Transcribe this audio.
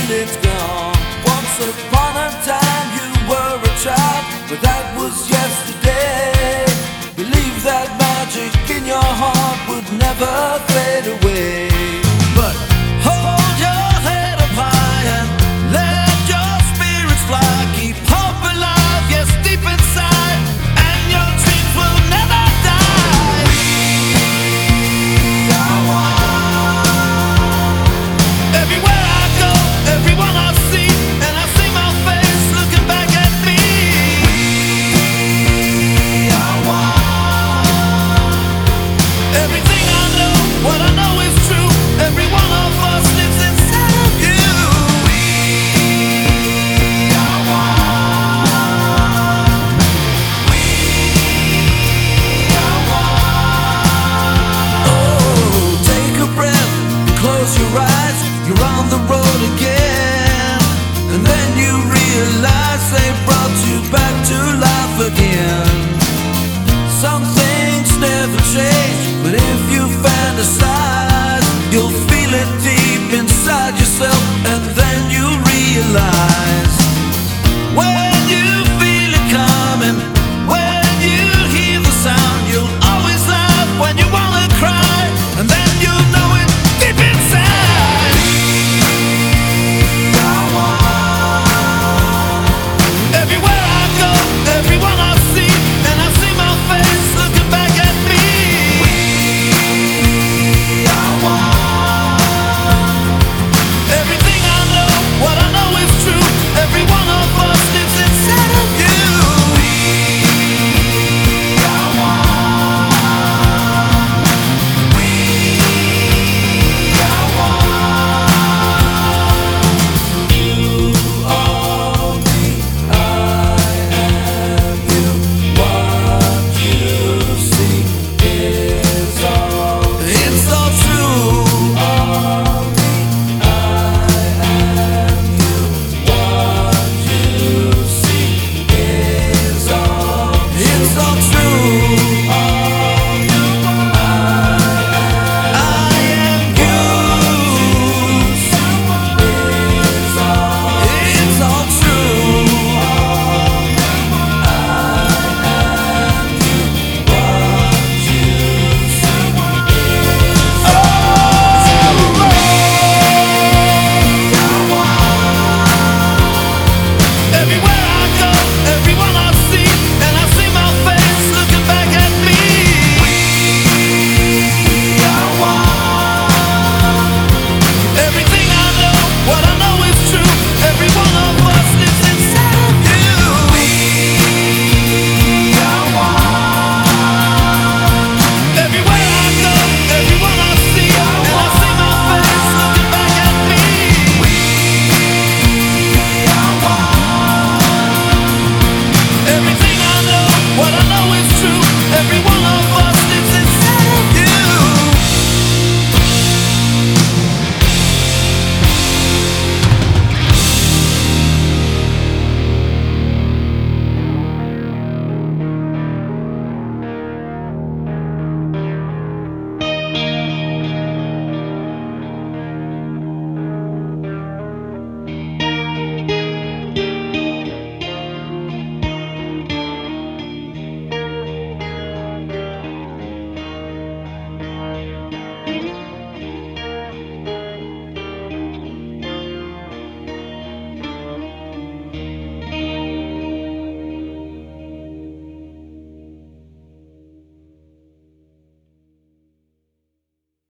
it's gone. Once upon a time you were a child, but that was yesterday. Believe that magic in your heart would never fade away. But hold your head up high and let your spirits fly. Keep hope alive, yes, deep inside, and your dreams will never die. We are one. Everywhere I go, everyone I see, and I see my face looking back at me. We are one. Everything I know, what I know is true. Every one of us lives inside of you. We are one. We are one. Oh, take a breath, close your eyes. You're on the road again, and then you realize they brought you back to life again. Some things never change, but if you fantasize, you'll feel it deep inside yourself, and then you realize, well,